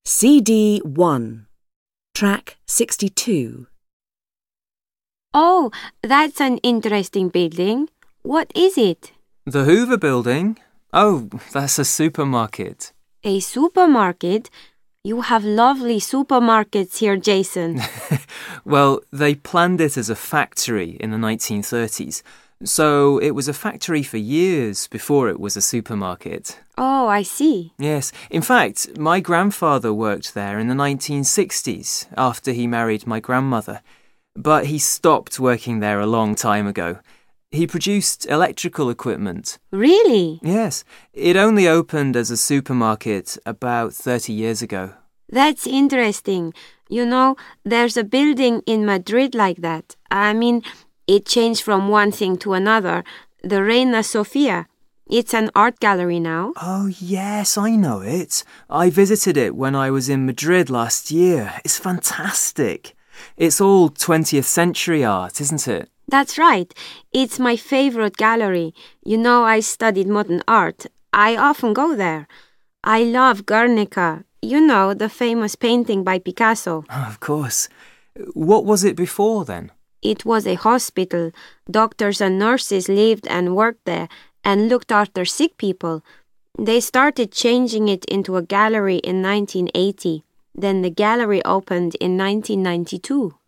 CD 1, track 62. Oh, that's an interesting building. What is it? The Hoover Building? Oh, that's a supermarket. A supermarket? You have lovely supermarkets here, Jason. Well, they planned it as a factory in the 1930s, so it was a factory for years before it was a supermarket. Oh, I see. Yes, in fact, my grandfather worked there in the 1960s after he married my grandmother, but he stopped working there a long time ago. He produced electrical equipment. Really? Yes, it only opened as a supermarket about 30 years ago. That's interesting. You know, there's a building in Madrid like that. I mean, it changed from one thing to another. The Reina Sofia. It's an art gallery now. Oh, yes, I know it. I visited it when I was in Madrid last year. It's fantastic. It's all 20th century art, isn't it? That's right. It's my favorite gallery. You know, I studied modern art. I often go there. I love Guernica. You know, the famous painting by Picasso. Of course. What was it before then? It was a hospital. Doctors and nurses lived and worked there and looked after sick people. They started changing it into a gallery in 1980. Then the gallery opened in 1992.